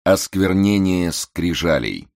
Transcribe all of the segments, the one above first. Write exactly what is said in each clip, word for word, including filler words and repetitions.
Осквернение скрижалей.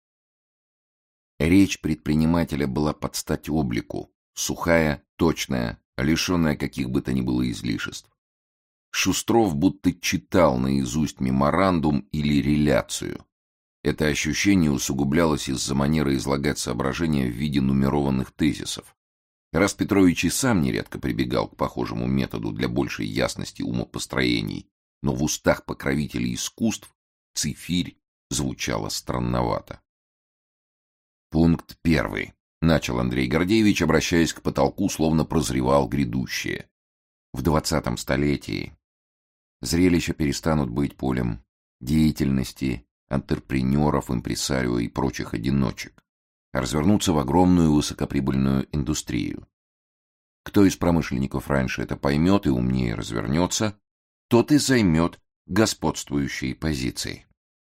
Речь предпринимателя была под стать облику, сухая, точная, лишенная каких бы то ни было излишеств. Шустров будто читал наизусть меморандум или реляцию. Это ощущение усугублялось из-за манеры излагать соображения в виде нумерованных тезисов. Раст Петрович и сам нередко прибегал к похожему методу для большей ясности умопостроений, но в устах покровителей искусств цифирь звучала странновато. Пункт первый. Начал Андрей Гордеевич, обращаясь к потолку, словно прозревал грядущее. В двадцатом столетии зрелища перестанут быть полем деятельности антрепренеров, импресарио и прочих одиночек, а развернутся в огромную высокоприбыльную индустрию. Кто из промышленников раньше это поймет и умнее развернется, тот и займет господствующие позиции.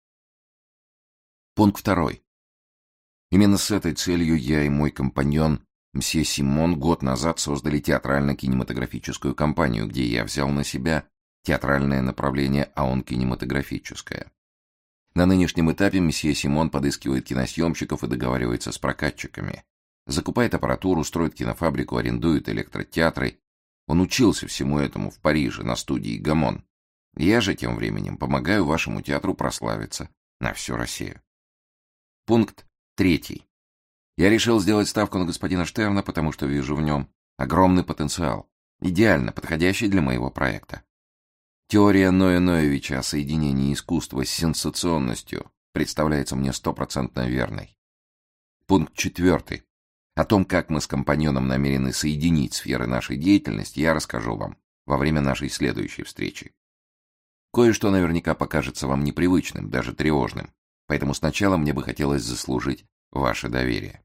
Пункт второй. Именно с этой целью я и мой компаньон мсье Симон год назад создали театрально-кинематографическую компанию, где я взял на себя театральное направление, а он кинематографическое. На нынешнем этапе мсье Симон подыскивает киносъемщиков и договаривается с прокатчиками. Закупает аппаратуру, строит кинофабрику, арендует электротеатры. Он учился всему этому в Париже на студии «Гамон». Я же тем временем помогаю вашему театру прославиться на всю Россию. Пункт третий. Я решил сделать ставку на господина Штерна, потому что вижу в нем огромный потенциал, идеально подходящий для моего проекта. Теория Ноя Ноевича о соединении искусства с сенсационностью представляется мне стопроцентно верной. Пункт четвертый. О том, как мы с компаньоном намерены соединить сферы нашей деятельности, я расскажу вам во время нашей следующей встречи. Кое-что наверняка покажется вам непривычным, даже тревожным, поэтому сначала мне бы хотелось заслужить ваше доверие.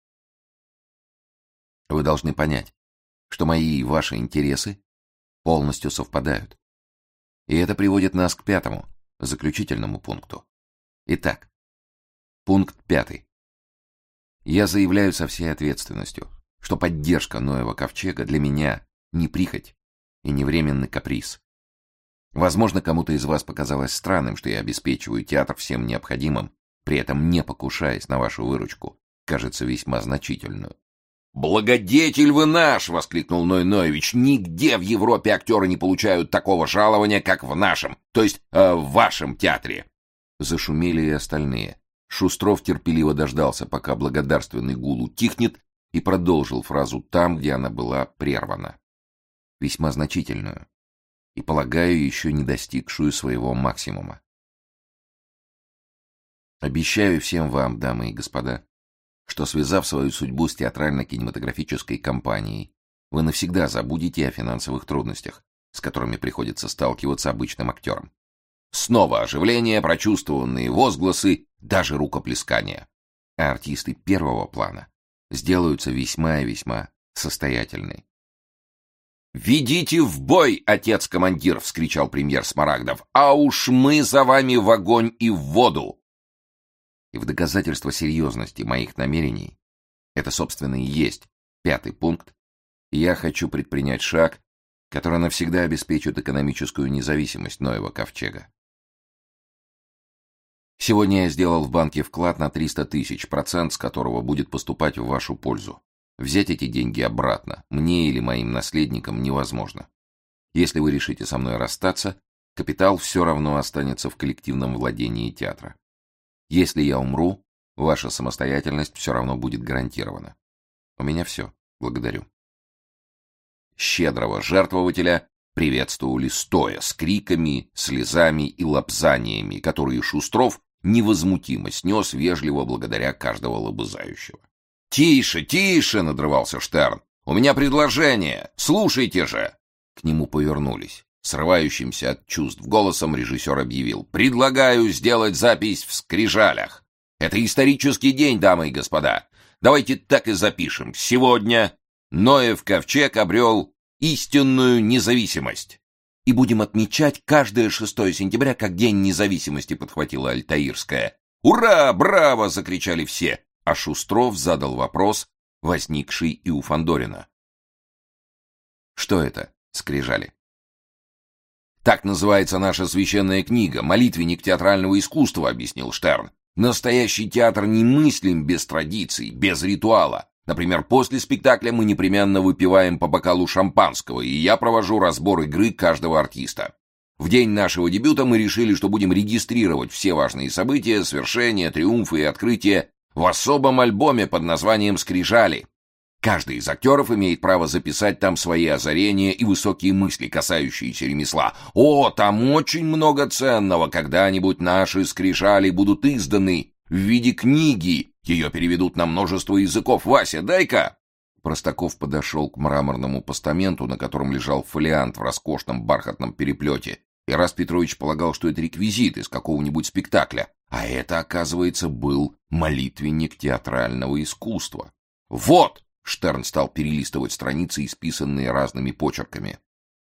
Вы должны понять, что мои и ваши интересы полностью совпадают. И это приводит нас к пятому, заключительному пункту. Итак, пункт пятый. Я заявляю со всей ответственностью, что поддержка Ноева ковчега для меня не прихоть и не временный каприз. Возможно, кому-то из вас показалось странным, что я обеспечиваю театр всем необходимым, при этом не покушаясь на вашу выручку, кажется, весьма значительную. «Благодетель вы наш!» — воскликнул Ной Ноевич. «Нигде в Европе актеры не получают такого жалования, как в нашем, то есть э, в вашем театре!» Зашумели и остальные. Шустров терпеливо дождался, пока благодарственный гул утихнет, и продолжил фразу там, где она была прервана. «Весьма значительную. И, полагаю, еще не достигшую своего максимума. Обещаю всем вам, дамы и господа, что, связав свою судьбу с театрально-кинематографической компанией, вы навсегда забудете о финансовых трудностях, с которыми приходится сталкиваться обычным актерам. Снова оживление, прочувствованные возгласы, даже рукоплескания. А артисты первого плана сделаются весьма и весьма состоятельны. «Ведите в бой, отец-командир!» — вскричал премьер Смарагдов. «А уж мы за вами в огонь и в воду!» И в доказательство серьезности моих намерений, это, собственно, и есть пятый пункт, и я хочу предпринять шаг, который навсегда обеспечит экономическую независимость Ноева ковчега. Сегодня я сделал в банке вклад на триста тысяч, процент с которого будет поступать в вашу пользу. Взять эти деньги обратно мне или моим наследникам невозможно. Если вы решите со мной расстаться, капитал все равно останется в коллективном владении театра. Если я умру, ваша самостоятельность все равно будет гарантирована. У меня все. Благодарю. Щедрого жертвователя приветствовали стоя, с криками, слезами и лапзаниями, которые Шустров невозмутимо снес, вежливо благодаря каждого лобызающего. «Тише, тише!» — надрывался Штерн. «У меня предложение! Слушайте же!» К нему повернулись. Срывающимся от чувств голосом режиссер объявил: «Предлагаю сделать запись в скрижалях. Это исторический день, дамы и господа. Давайте так и запишем. Сегодня Ноев ковчег обрел истинную независимость. И будем отмечать каждое шестое сентября как День независимости», — подхватила Альтаирская. «Ура! Браво!» — закричали все. А Шустров задал вопрос, возникший и у Фандорина. «Что это, скрижали?» Так называется наша священная книга, молитвенник театрального искусства, объяснил Штерн. Настоящий театр немыслим без традиций, без ритуала. Например, после спектакля мы непременно выпиваем по бокалу шампанского, и я провожу разбор игры каждого артиста. В день нашего дебюта мы решили, что будем регистрировать все важные события, свершения, триумфы и открытия в особом альбоме под названием «Скрижали». Каждый из актеров имеет право записать там свои озарения и высокие мысли, касающиеся ремесла. О, там очень много ценного. Когда-нибудь наши скрижали будут изданы в виде книги. Ее переведут на множество языков. Вася, дай-ка!» Простаков подошел к мраморному постаменту, на котором лежал фолиант в роскошном бархатном переплете. Ираст Петрович полагал, что это реквизит из какого-нибудь спектакля. А это, оказывается, был молитвенник театрального искусства. «Вот!» Штерн стал перелистывать страницы, исписанные разными почерками.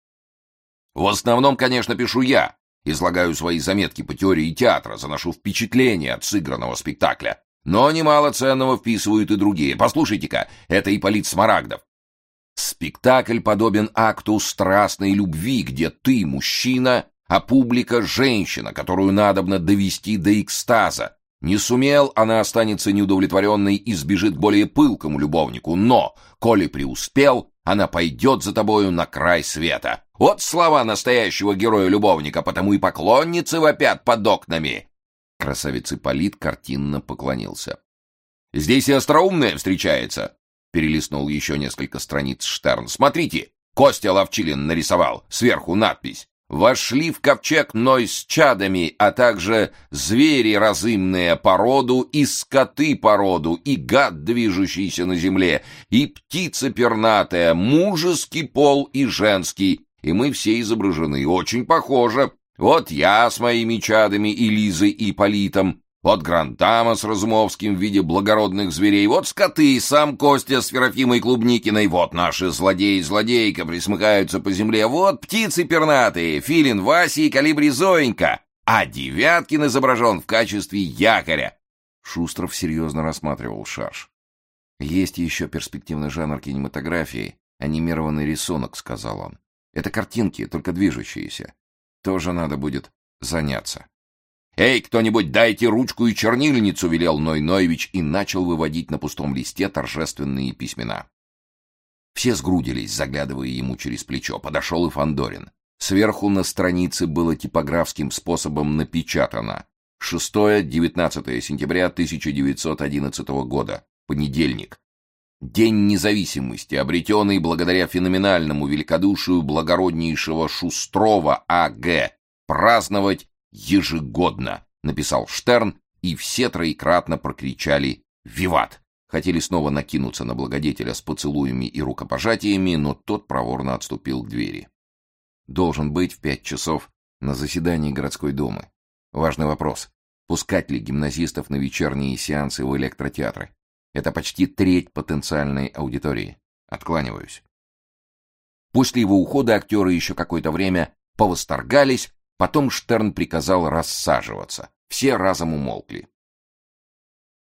«В основном, конечно, пишу я. Излагаю свои заметки по теории театра, заношу впечатления от сыгранного спектакля. Но немало ценного вписывают и другие. Послушайте-ка, это Ипполит Смарагдов. Спектакль подобен акту страстной любви, где ты мужчина, а публика женщина, которую надобно довести до экстаза. Не сумел, она останется неудовлетворенной и сбежит к более пылкому любовнику, но, коли преуспел, она пойдет за тобою на край света. Вот слова настоящего героя-любовника, потому и поклонницы вопят под окнами». Красавец Ипполит картинно поклонился. «Здесь и остроумное встречается», — перелистнул еще несколько страниц Штерн. «Смотрите, Костя Ловчилин нарисовал, сверху надпись. Вошли в ковчег Ной с чадами, а также звери разымные по роду, и скоты по роду, и гад, движущийся на земле, и птица пернатая, мужеский пол и женский, и мы все изображены. Очень похоже. Вот я с моими чадами и Лизой и Ипполитом, вот Грандама с Разумовским в виде благородных зверей, вот скоты, сам Костя с Ферафимой Клубникиной, вот наши злодеи и злодейка присмыкаются по земле, вот птицы пернатые, Филин Вася и Калибри Зоенька, а Девяткин изображен в качестве якоря». Шустров серьезно рассматривал шарж. «Есть еще перспективный жанр кинематографии — анимированный рисунок», — сказал он. «Это картинки, только движущиеся. Тоже надо будет заняться». «Эй, кто-нибудь, дайте ручку и чернильницу», — велел Ной Ноевич и начал выводить на пустом листе торжественные письмена. Все сгрудились, заглядывая ему через плечо. Подошел и Фандорин. Сверху на странице было типографским способом напечатано: шестое-девятнадцатое сентября тысяча девятьсот одиннадцатого года, понедельник. День независимости, обретенный благодаря феноменальному великодушию благороднейшего Шустрова А Г Праздновать ежегодно, написал Штерн, и все троекратно прокричали «Виват!». Хотели снова накинуться на благодетеля с поцелуями и рукопожатиями, но тот проворно отступил к двери. Должен быть в пять часов на заседании городской думы. Важный вопрос: пускать ли гимназистов на вечерние сеансы в электротеатры? Это почти треть потенциальной аудитории. Откланиваюсь. После его ухода актеры еще какое-то время повосторгались. Потом Штерн приказал рассаживаться. Все разом умолкли.